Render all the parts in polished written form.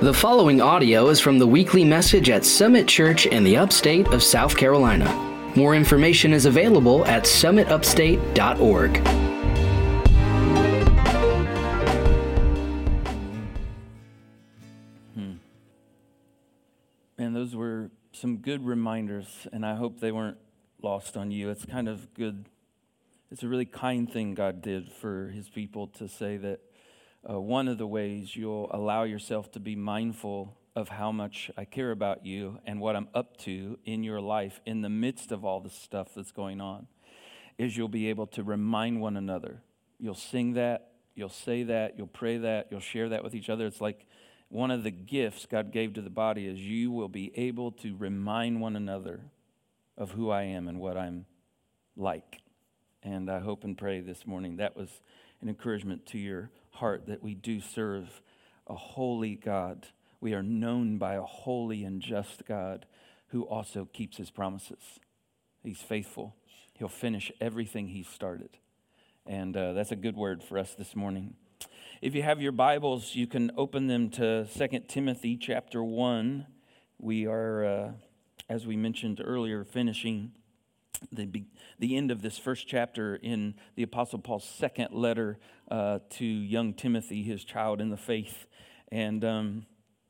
The following audio is from the weekly message at Summit Church in the upstate of South Carolina. More information is available at summitupstate.org. Man, those were some good reminders, and I hope they weren't lost on you. It's kind of good. It's a really kind thing God did for his people to say that one of the ways you'll allow yourself to be mindful of how much I care about you and what I'm up to in your life in the midst of all the stuff that's going on is you'll be able to remind one another. You'll sing that, you'll say that, you'll pray that, you'll share that with each other. It's like one of the gifts God gave to the body is you will be able to remind one another of who I am and what I'm like. And I hope and pray this morning that was an encouragement to your heart that we do serve a holy God. We are known by a holy and just God who also keeps his promises. He's faithful. He'll finish everything he started. And that's a good word for us this morning. If you have your Bibles, you can open them to 2 Timothy chapter 1. We are, as we mentioned earlier, finishing the end of this first chapter in the Apostle Paul's second letter to young Timothy, his child in the faith. And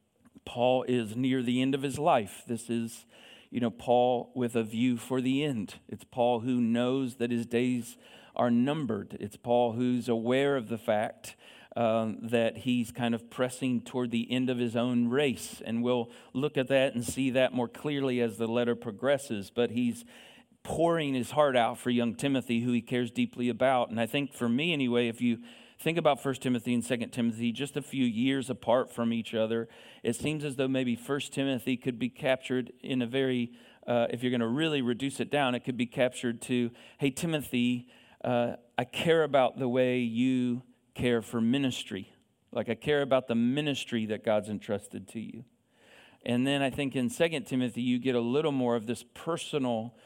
Paul is near the end of his life. This is, Paul with a view for the end. It's Paul who knows that his days are numbered. It's Paul who's aware of the fact that he's kind of pressing toward the end of his own race. And we'll look at that and see that more clearly as the letter progresses. But he's pouring his heart out for young Timothy, who he cares deeply about. And I think for me anyway, if you think about 1 Timothy and 2 Timothy, just a few years apart from each other, it seems as though maybe 1 Timothy could be captured in a very, if you're going to really reduce it down, it could be captured to, hey, Timothy, I care about the way you care for ministry. Like I care about the ministry that God's entrusted to you. And then I think in 2 Timothy, you get a little more of this personal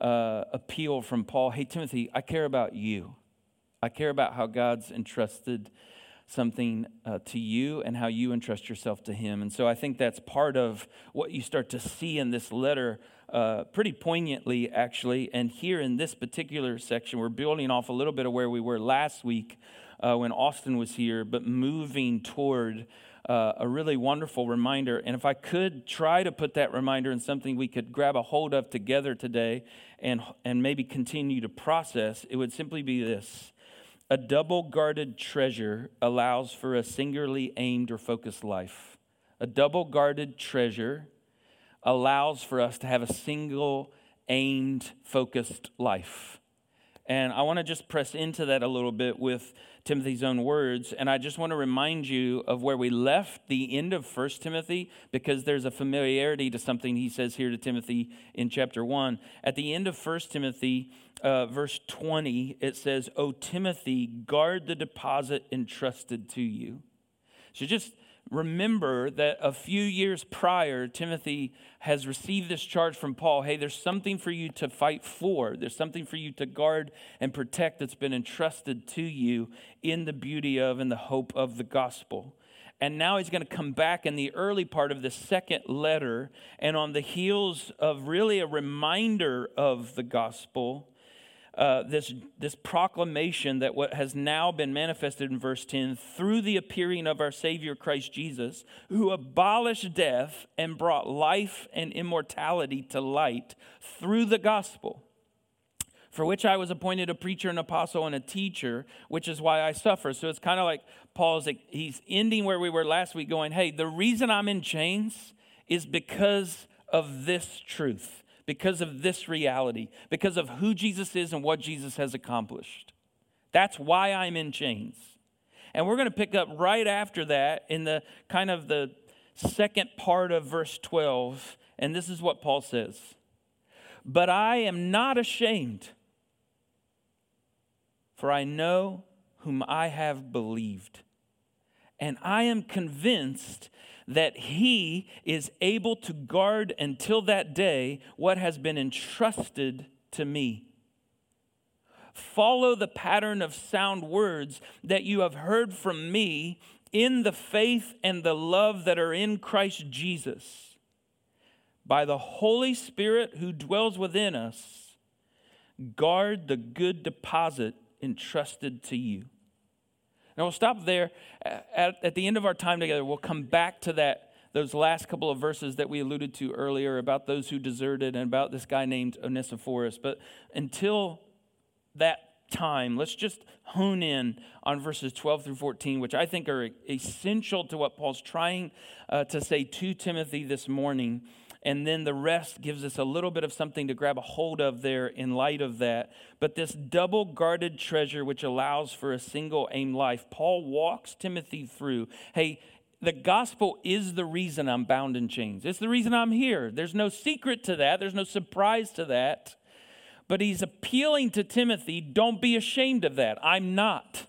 appeal from Paul. Hey, Timothy, I care about you. I care about how God's entrusted something to you and how you entrust yourself to him. And so I think that's part of what you start to see in this letter pretty poignantly, actually. And here in this particular section, we're building off a little bit of where we were last week when Austin was here, but moving toward a really wonderful reminder. And if I could try to put that reminder in something we could grab a hold of together today and maybe continue to process, it would simply be this. A double-guarded treasure allows for a singularly aimed or focused life. A double-guarded treasure allows for us to have a single aimed, focused life. And I want to just press into that a little bit with Timothy's own words. And I just want to remind you of where we left the end of 1 Timothy, because there's a familiarity to something he says here to Timothy in chapter 1. At the end of 1 Timothy, verse 20, it says, "O Timothy, guard the deposit entrusted to you." So just remember that a few years prior, Timothy has received this charge from Paul. Hey, there's something for you to fight for. There's something for you to guard and protect that's been entrusted to you in the beauty of and the hope of the gospel. And now he's going to come back in the early part of the second letter, and on the heels of really a reminder of the gospel, this proclamation that what has now been manifested in verse 10 through the appearing of our Savior Christ Jesus, who abolished death and brought life and immortality to light through the gospel, for which I was appointed a preacher, an apostle, and a teacher, which is why I suffer. So it's kind of like Paul's, he's ending where we were last week going, hey, the reason I'm in chains is because of this truth. Because of this reality, because of who Jesus is and what Jesus has accomplished. That's why I'm in chains. And we're going to pick up right after that in the kind of the second part of verse 12. And this is what Paul says. "But I am not ashamed, for I know whom I have believed. And I am convinced that he is able to guard until that day what has been entrusted to me. Follow the pattern of sound words that you have heard from me in the faith and the love that are in Christ Jesus, by the Holy Spirit who dwells within us, guard the good deposit entrusted to you. Now we'll stop there. At the end of our time together, we'll come back to those last couple of verses that we alluded to earlier about those who deserted and about this guy named Onesiphorus. But until that time, let's just hone in on verses 12 through 14, which I think are essential to what Paul's trying to say to Timothy this morning. And then the rest gives us a little bit of something to grab a hold of there in light of that. But this double-guarded treasure which allows for a single-aim life, Paul walks Timothy through. Hey, the gospel is the reason I'm bound in chains. It's the reason I'm here. There's no secret to that. There's no surprise to that. But he's appealing to Timothy, don't be ashamed of that. I'm not.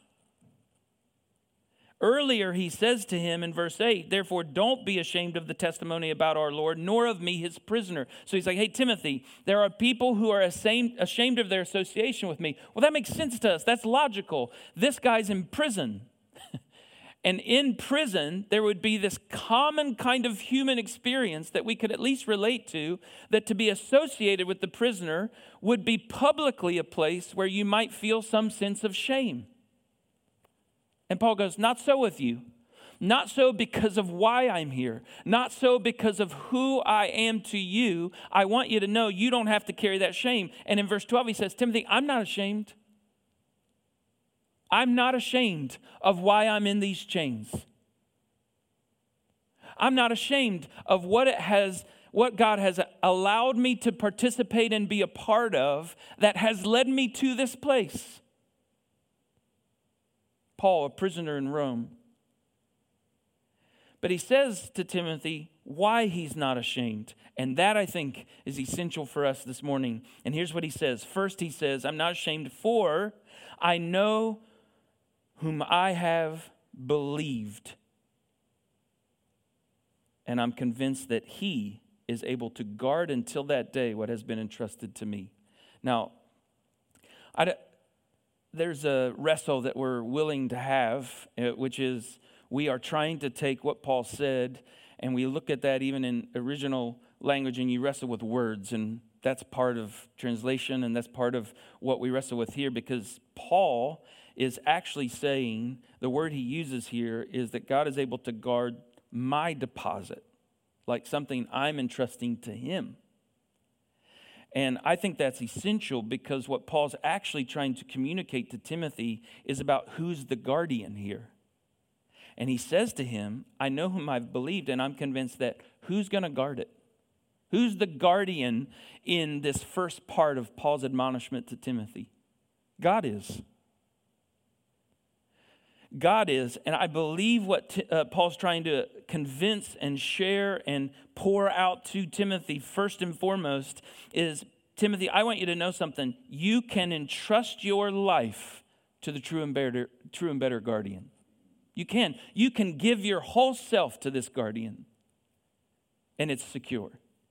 Earlier, he says to him in verse 8, therefore, don't be ashamed of the testimony about our Lord, nor of me, his prisoner. So he's like, hey, Timothy, there are people who are ashamed of their association with me. Well, that makes sense to us. That's logical. This guy's in prison. And in prison, there would be this common kind of human experience that we could at least relate to, that to be associated with the prisoner would be publicly a place where you might feel some sense of shame. And Paul goes, not so with you. Not so because of why I'm here. Not so because of who I am to you. I want you to know you don't have to carry that shame. And in verse 12, he says, Timothy, I'm not ashamed. I'm not ashamed of why I'm in these chains. I'm not ashamed of what God has allowed me to participate and be a part of that has led me to this place. Paul, a prisoner in Rome. But he says to Timothy why he's not ashamed. And that, I think, is essential for us this morning. And here's what he says. First, he says, I'm not ashamed, for I know whom I have believed. And I'm convinced that he is able to guard until that day what has been entrusted to me. Now, there's a wrestle that we're willing to have, which is we are trying to take what Paul said, and we look at that even in original language, and you wrestle with words, and that's part of translation, and that's part of what we wrestle with here, because Paul is actually saying, the word he uses here is that God is able to guard my deposit, like something I'm entrusting to him. And I think that's essential because what Paul's actually trying to communicate to Timothy is about who's the guardian here. And he says to him, I know whom I've believed, and I'm convinced that who's going to guard it? Who's the guardian in this first part of Paul's admonishment to Timothy? God is. God is, and I believe what Paul's trying to convince and share and pour out to Timothy first and foremost is, Timothy, I want you to know something. You can entrust your life to the true and better guardian. You can. You can give your whole self to this guardian, and it's secure.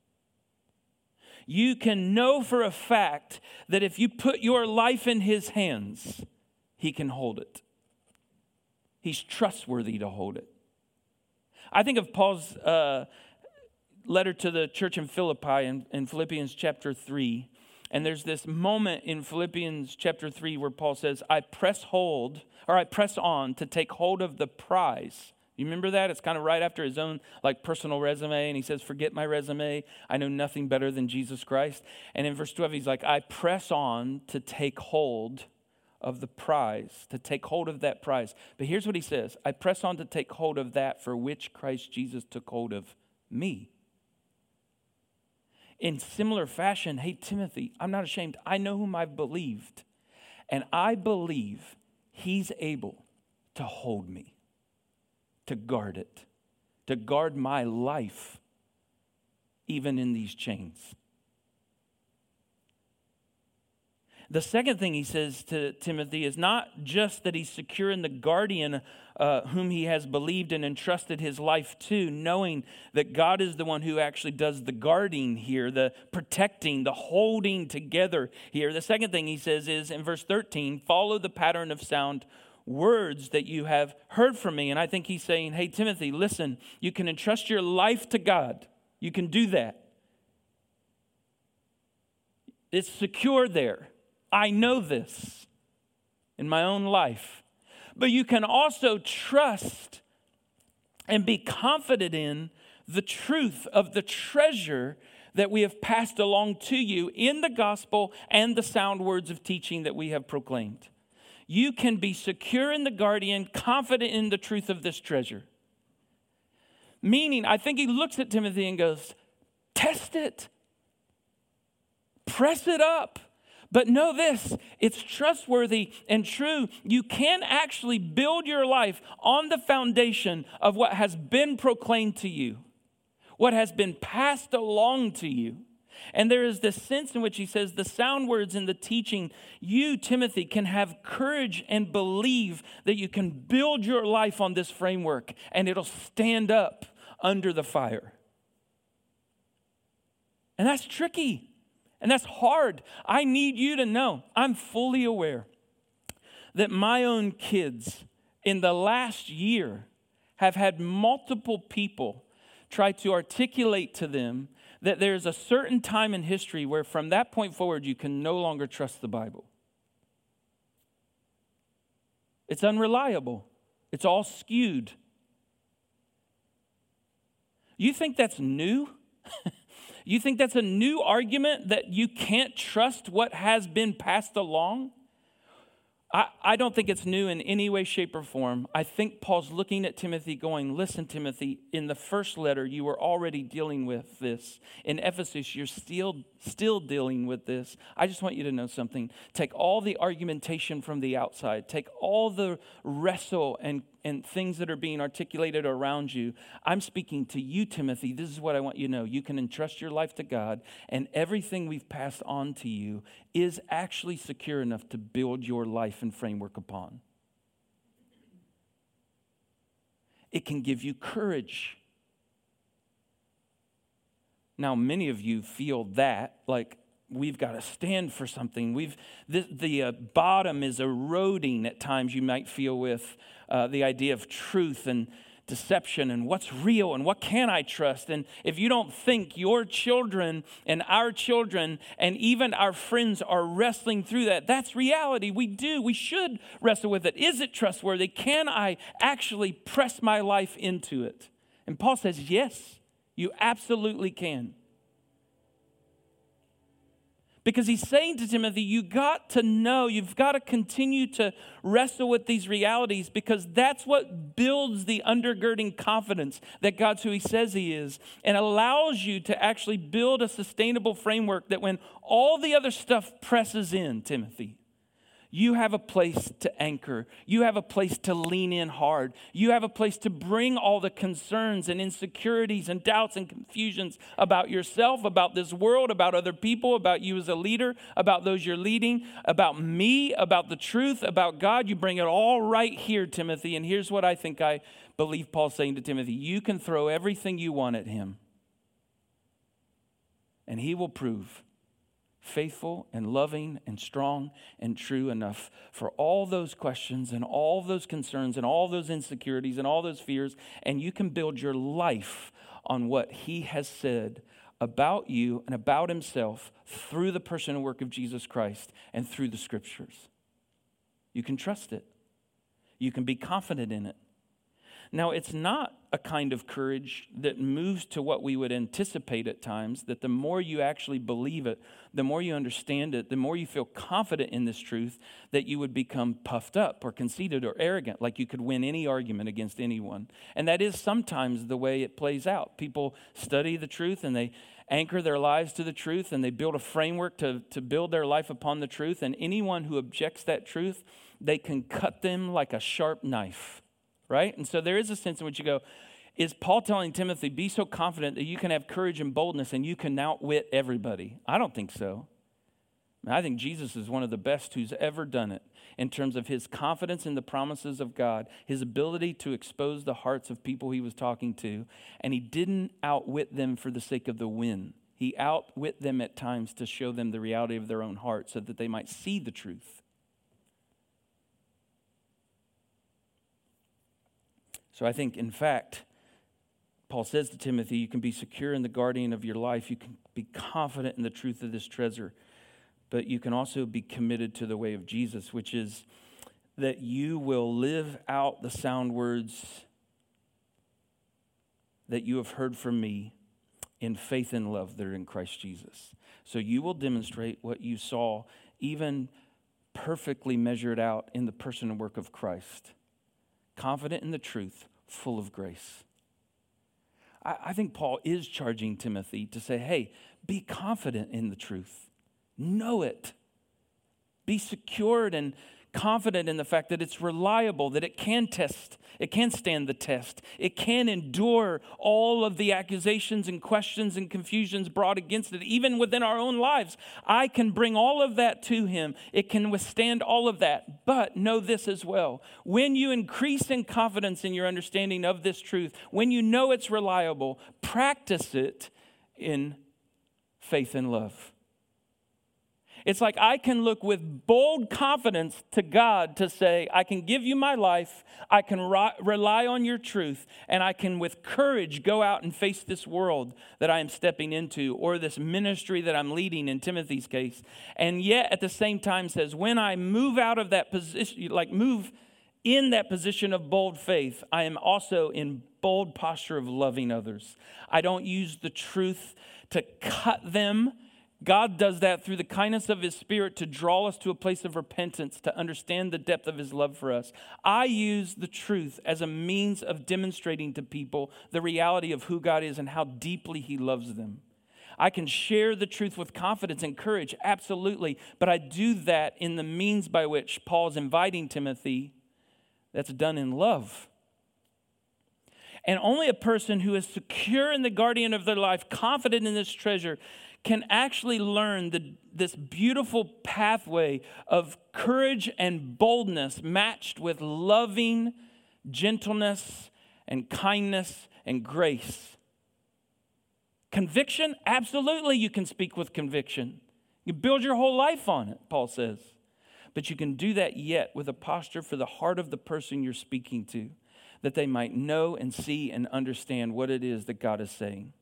You can know for a fact that if you put your life in his hands, he can hold it. He's trustworthy to hold it. I think of Paul's letter to the church in Philippi in Philippians chapter 3. And there's this moment in Philippians chapter 3 where Paul says, I press on to take hold of the prize. You remember that? It's kind of right after his own personal resume. And he says, forget my resume. I know nothing better than Jesus Christ. And in verse 12, he's like, I press on to take hold of the prize, to take hold of that prize. But here's what he says. I press on to take hold of that for which Christ Jesus took hold of me. In similar fashion, hey, Timothy, I'm not ashamed. I know whom I've believed. And I believe he's able to hold me, to guard it, to guard my life, even in these chains. The second thing he says to Timothy is not just that he's secure in the guardian whom he has believed and entrusted his life to, knowing that God is the one who actually does the guarding here, the protecting, the holding together here. The second thing he says is in verse 13, follow the pattern of sound words that you have heard from me. And I think he's saying, hey, Timothy, listen, you can entrust your life to God. You can do that. It's secure there. I know this in my own life. But you can also trust and be confident in the truth of the treasure that we have passed along to you in the gospel and the sound words of teaching that we have proclaimed. You can be secure in the guardian, confident in the truth of this treasure. Meaning, I think he looks at Timothy and goes, test it. Press it up. But know this, it's trustworthy and true. You can actually build your life on the foundation of what has been proclaimed to you, what has been passed along to you. And there is this sense in which he says the sound words in the teaching, you, Timothy, can have courage and believe that you can build your life on this framework and it'll stand up under the fire. And that's tricky. And that's hard. I need you to know, I'm fully aware that my own kids in the last year have had multiple people try to articulate to them that there's a certain time in history where from that point forward you can no longer trust the Bible. It's unreliable. It's all skewed. You think that's new? You think that's a new argument that you can't trust what has been passed along? I don't think it's new in any way, shape, or form. I think Paul's looking at Timothy going, listen, Timothy, in the first letter, you were already dealing with this. In Ephesus, you're still dealing with this. I just want you to know something. Take all the argumentation from the outside. Take all the wrestle and things that are being articulated around you. I'm speaking to you, Timothy. This is what I want you to know. You can entrust your life to God, and everything we've passed on to you is actually secure enough to build your life and framework upon. It can give you courage. Now, many of you feel that, like, we've got to stand for something. The bottom is eroding at times, you might feel, with the idea of truth and deception and what's real and what can I trust. And if you don't think your children and our children and even our friends are wrestling through that, that's reality. We should wrestle with it. Is it trustworthy? Can I actually press my life into it? And Paul says, yes, you absolutely can. Because he's saying to Timothy, you got to know, you've got to continue to wrestle with these realities, because that's what builds the undergirding confidence that God's who he says he is, and allows you to actually build a sustainable framework that when all the other stuff presses in, Timothy, you have a place to anchor. You have a place to lean in hard. You have a place to bring all the concerns and insecurities and doubts and confusions about yourself, about this world, about other people, about you as a leader, about those you're leading, about me, about the truth, about God. You bring it all right here, Timothy. And here's what I believe Paul's saying to Timothy. You can throw everything you want at him, and he will prove faithful and loving and strong and true enough for all those questions and all those concerns and all those insecurities and all those fears. And you can build your life on what he has said about you and about himself through the person and work of Jesus Christ and through the scriptures. You can trust it. You can be confident in it. Now, it's not a kind of courage that moves to what we would anticipate at times, that the more you actually believe it, the more you understand it, the more you feel confident in this truth, that you would become puffed up or conceited or arrogant, like you could win any argument against anyone. And that is sometimes the way it plays out. People study the truth and they anchor their lives to the truth, and they build a framework to build their life upon the truth. And anyone who objects that truth, they can cut them like a sharp knife. Right? And so there is a sense in which you go, is Paul telling Timothy, be so confident that you can have courage and boldness and you can outwit everybody? I don't think so. I think Jesus is one of the best who's ever done it in terms of his confidence in the promises of God, his ability to expose the hearts of people he was talking to, and he didn't outwit them for the sake of the win. He outwit them at times to show them the reality of their own heart so that they might see the truth. So I think, in fact, Paul says to Timothy, you can be secure in the guardian of your life. You can be confident in the truth of this treasure. But you can also be committed to the way of Jesus, which is that you will live out the sound words that you have heard from me in faith and love that are in Christ Jesus. So you will demonstrate what you saw, even perfectly measured out in the person and work of Christ. Confident in the truth, full of grace. I think Paul is charging Timothy to say, hey, be confident in the truth. Know it. Be secured and confident in the fact that it's reliable, that it can stand the test. It can endure all of the accusations and questions and confusions brought against it, even within our own lives. I can bring all of that to him. It can withstand all of that. But know this as well. When you increase in confidence in your understanding of this truth, when you know it's reliable, practice it in faith and love. It's like I can look with bold confidence to God to say, I can give you my life, I can rely on your truth, and I can with courage go out and face this world that I am stepping into, or this ministry that I'm leading in Timothy's case. And yet at the same time says, when I move out of that position, move in that position of bold faith, I am also in bold posture of loving others. I don't use the truth to cut them. God does that through the kindness of his Spirit to draw us to a place of repentance, to understand the depth of his love for us. I use the truth as a means of demonstrating to people the reality of who God is and how deeply he loves them. I can share the truth with confidence and courage, absolutely, but I do that in the means by which Paul is inviting Timothy. That's done in love. And only a person who is secure in the guardian of their life, confident in this treasure, can actually learn this beautiful pathway of courage and boldness matched with loving gentleness and kindness and grace. Conviction, absolutely you can speak with conviction. You build your whole life on it, Paul says. But you can do that yet with a posture for the heart of the person you're speaking to, that they might know and see and understand what it is that God is saying.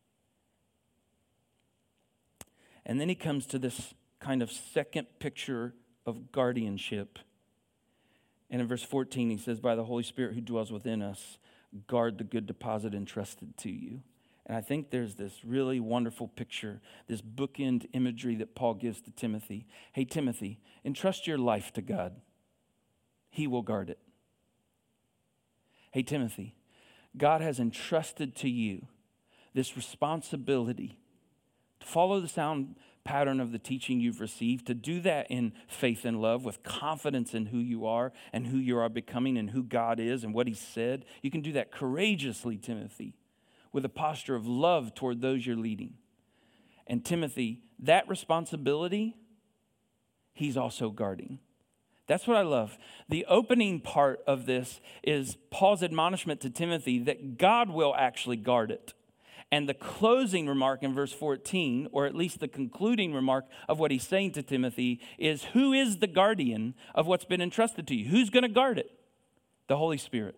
And then he comes to this kind of second picture of guardianship. And in verse 14, he says, by the Holy Spirit who dwells within us, guard the good deposit entrusted to you. And I think there's this really wonderful picture, this bookend imagery that Paul gives to Timothy. Hey, Timothy, entrust your life to God. He will guard it. Hey, Timothy, God has entrusted to you this responsibility to follow the sound pattern of the teaching you've received, to do that in faith and love with confidence in who you are and who you are becoming and who God is and what he said. You can do that courageously, Timothy, with a posture of love toward those you're leading. And Timothy, that responsibility, he's also guarding. That's what I love. The opening part of this is Paul's admonishment to Timothy that God will actually guard it. And the closing remark in verse 14, or at least the concluding remark of what he's saying to Timothy, is who is the guardian of what's been entrusted to you? Who's going to guard it? The Holy Spirit.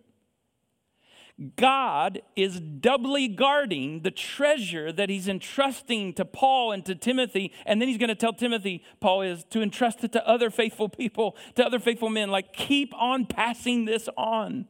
God is doubly guarding the treasure that he's entrusting to Paul and to Timothy. And then he's going to tell Timothy, Paul is, to entrust it to other faithful people, to other faithful men. Like, keep on passing this on.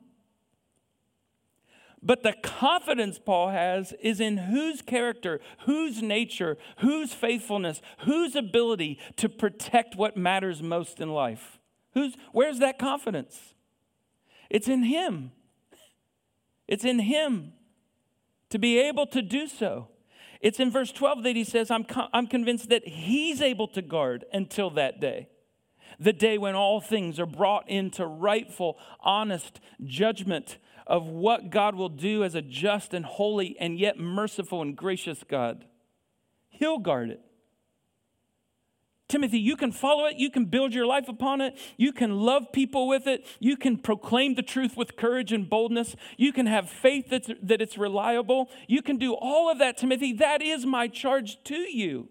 But the confidence Paul has is in whose character, whose nature, whose faithfulness, whose ability to protect what matters most in life. Where's that confidence? It's in him. It's in him to be able to do so. It's in verse 12 that he says, I'm convinced that he's able to guard until that day. The day when all things are brought into rightful, honest judgment of what God will do as a just and holy and yet merciful and gracious God. He'll guard it. Timothy, you can follow it. You can build your life upon it. You can love people with it. You can proclaim the truth with courage and boldness. You can have faith that it's reliable. You can do all of that, Timothy. That is my charge to you.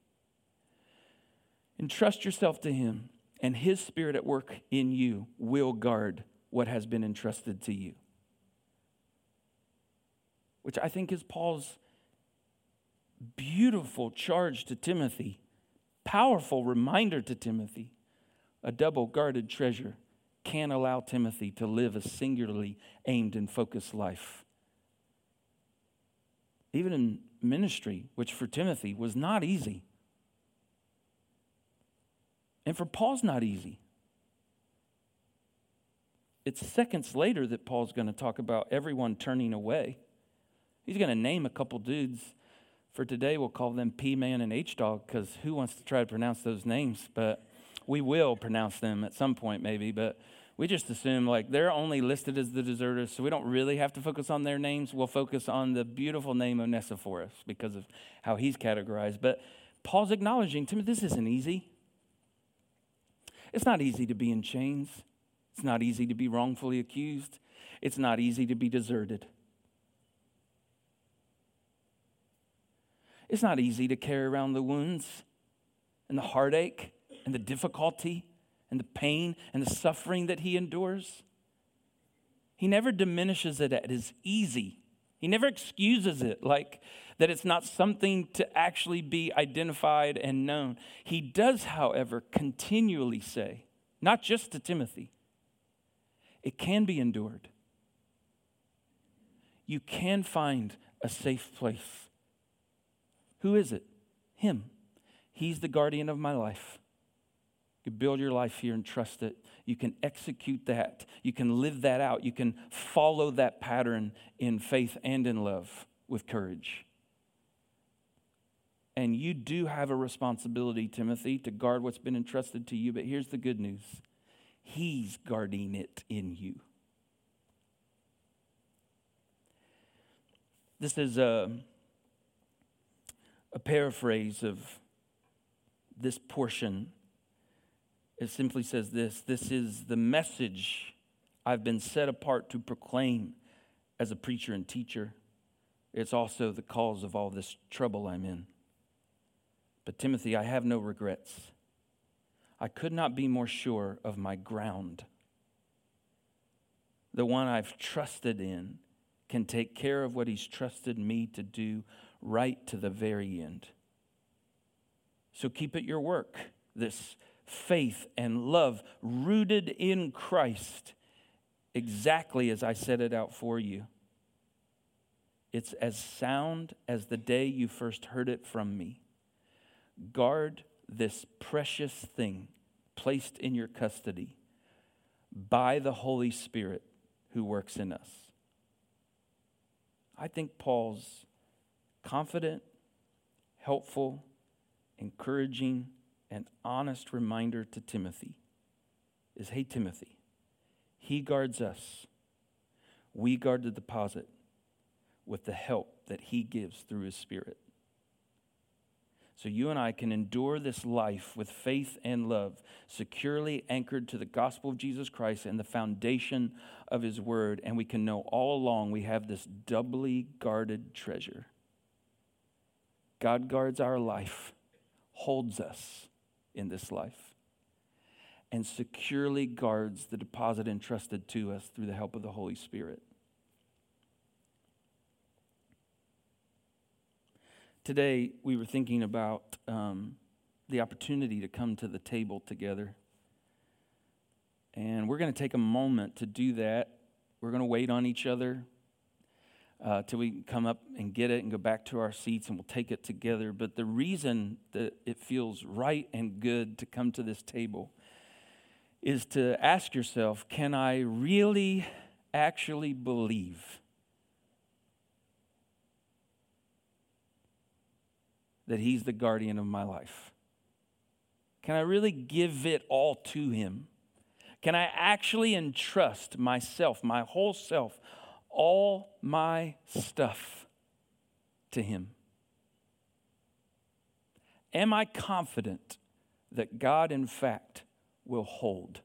Entrust yourself to him, and his Spirit at work in you will guard what has been entrusted to you. which I think is Paul's beautiful charge to Timothy, powerful reminder to Timothy. A double-guarded treasure can allow Timothy to live a singularly aimed and focused life. Even in ministry, which for Timothy was not easy. And for Paul's not easy. It's seconds later that Paul's going to talk about everyone turning away. He's going to name a couple dudes. For today, we'll call them P-Man and H-Dog, because who wants to try to pronounce those names? But we will pronounce them at some point maybe, but we just assume like they're only listed as the deserters, so we don't really have to focus on their names. We'll focus on the beautiful name Onesiphorus because of how he's categorized. But Paul's acknowledging, Timothy, this isn't easy. It's not easy to be in chains. It's not easy to be wrongfully accused. It's not easy to be deserted. It's not easy to carry around the wounds and the heartache and the difficulty and the pain and the suffering that he endures. He never diminishes it as easy. He never excuses it like that it's not something to actually be identified and known. He does, however, continually say, not just to Timothy, it can be endured. You can find a safe place. Who is it? Him. He's the guardian of my life. You build your life here and trust it. You can execute that. You can live that out. You can follow that pattern in faith and in love with courage. And you do have a responsibility, Timothy, to guard what's been entrusted to you. But here's the good news. He's guarding it in you. This is a paraphrase of this portion. It simply says this: this is the message I've been set apart to proclaim as a preacher and teacher. It's also the cause of all this trouble I'm in. But Timothy, I have no regrets. I could not be more sure of my ground. The one I've trusted in can take care of what he's trusted me to do right to the very end. So keep at your work, this faith and love rooted in Christ, exactly as I set it out for you. It's as sound as the day you first heard it from me. Guard this precious thing placed in your custody by the Holy Spirit who works in us. I think Paul's confident, helpful, encouraging, and honest reminder to Timothy is, hey, Timothy, he guards us. We guard the deposit with the help that he gives through his Spirit. So you and I can endure this life with faith and love, securely anchored to the gospel of Jesus Christ and the foundation of his word. And we can know all along we have this doubly guarded treasure. God guards our life, holds us in this life, and securely guards the deposit entrusted to us through the help of the Holy Spirit. Today, we were thinking about the opportunity to come to the table together. And we're going to take a moment to do that. We're going to wait on each other till we can come up and get it and go back to our seats, and we'll take it together. But the reason that it feels right and good to come to this table is to ask yourself, can I really actually believe that he's the guardian of my life? Can I really give it all to him? Can I actually entrust myself, my whole self, all my stuff to him? Am I confident that God, in fact, will hold?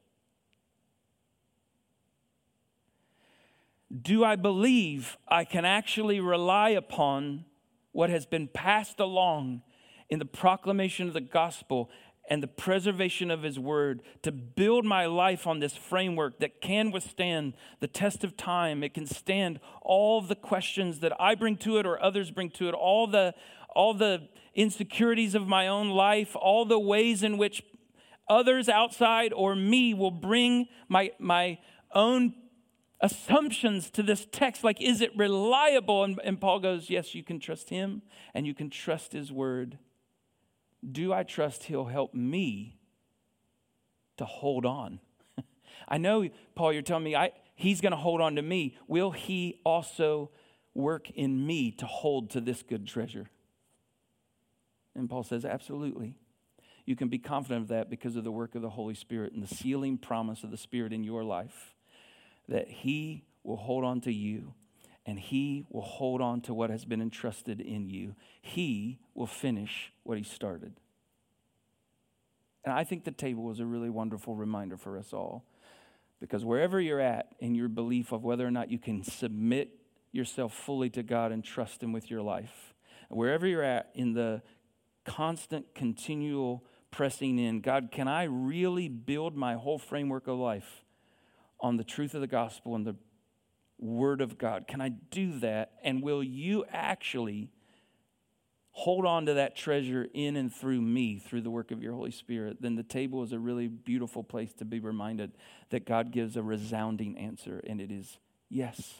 Do I believe I can actually rely upon what has been passed along in the proclamation of the gospel and the preservation of his word, to build my life on this framework that can withstand the test of time. It can stand all the questions that I bring to it or others bring to it, all the insecurities of my own life, all the ways in which others outside or me will bring my own assumptions to this text. Like, is it reliable? And Paul goes, yes, you can trust him and you can trust his word. Do I trust he'll help me to hold on? I know, Paul, you're telling me he's going to hold on to me. Will he also work in me to hold to this good treasure? And Paul says, absolutely. You can be confident of that because of the work of the Holy Spirit and the sealing promise of the Spirit in your life, that he will hold on to you and he will hold on to what has been entrusted in you. He will finish what he started. And I think the table is a really wonderful reminder for us all, because wherever you're at in your belief of whether or not you can submit yourself fully to God and trust him with your life, wherever you're at in the constant, continual pressing in, God, can I really build my whole framework of life on the truth of the gospel and the word of God? Can I do that? And will you actually hold on to that treasure in and through me, through the work of your Holy Spirit? Then the table is a really beautiful place to be reminded that God gives a resounding answer, and it is yes.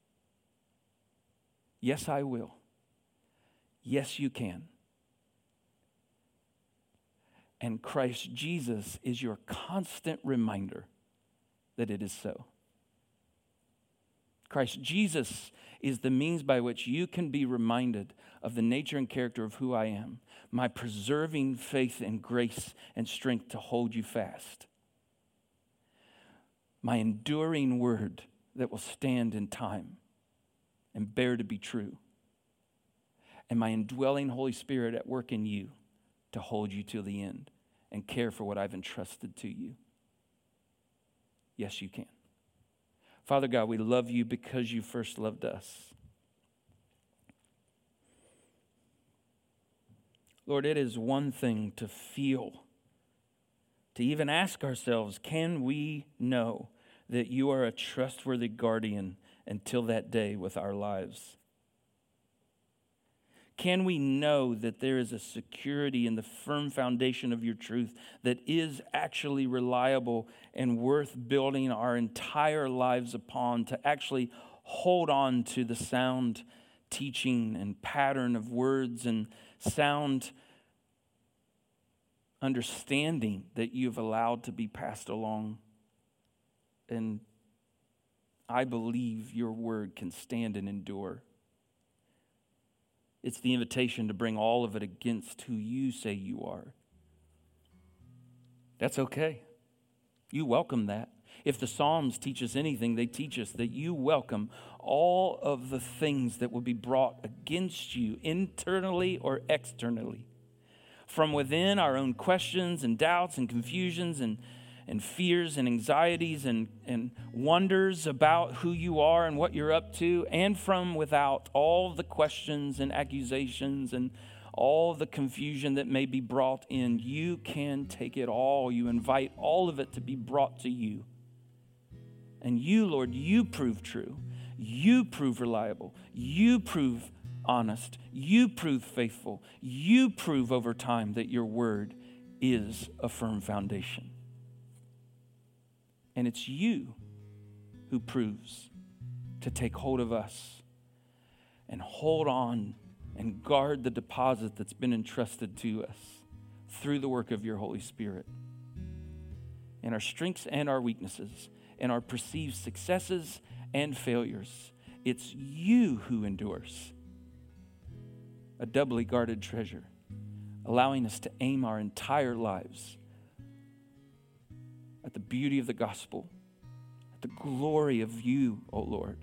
Yes, I will. Yes, you can. And Christ Jesus is your constant reminder that it is so. Christ Jesus is the means by which you can be reminded of the nature and character of who I am, my preserving faith and grace and strength to hold you fast, my enduring word that will stand in time and bear to be true, and my indwelling Holy Spirit at work in you to hold you till the end and care for what I've entrusted to you. Yes, you can. Father God, we love you because you first loved us. Lord, it is one thing to feel, to even ask ourselves, can we know that you are a trustworthy guardian until that day with our lives? Can we know that there is a security in the firm foundation of your truth that is actually reliable and worth building our entire lives upon, to actually hold on to the sound teaching and pattern of words and sound understanding that you've allowed to be passed along? And I believe your word can stand and endure. It's the invitation to bring all of it against who you say you are. That's okay. You welcome that. If the Psalms teach us anything, they teach us that you welcome all of the things that will be brought against you internally or externally. From within, our own questions and doubts and confusions and fears and anxieties and wonders about who you are and what you're up to, and from without, all the questions and accusations and all the confusion that may be brought in. You can take it all. You invite all of it to be brought to you. And you, Lord, you prove true. You prove reliable. You prove honest. You prove faithful. You prove over time that your word is a firm foundation. And it's you who proves to take hold of us and hold on and guard the deposit that's been entrusted to us through the work of your Holy Spirit. In our strengths and our weaknesses, in our perceived successes and failures, it's you who endures. A doubly guarded treasure, allowing us to aim our entire lives at the beauty of the gospel, at the glory of you, O Lord,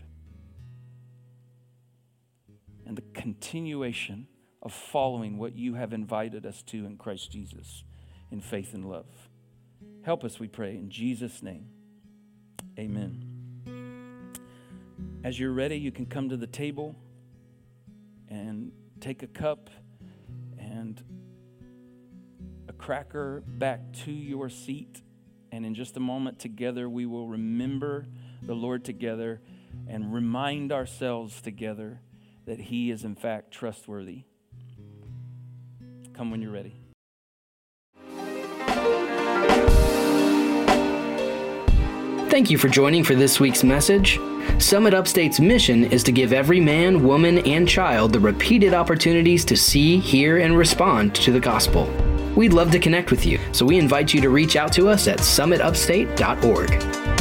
and the continuation of following what you have invited us to in Christ Jesus in faith and love. Help us, we pray, in Jesus' name. Amen. As you're ready, you can come to the table and take a cup and a cracker back to your seat. And in just a moment together, we will remember the Lord together and remind ourselves together that he is in fact trustworthy. Come when you're ready. Thank you for joining for this week's message. Summit Upstate's mission is to give every man, woman, and child the repeated opportunities to see, hear, and respond to the gospel. We'd love to connect with you, so we invite you to reach out to us at summitupstate.org.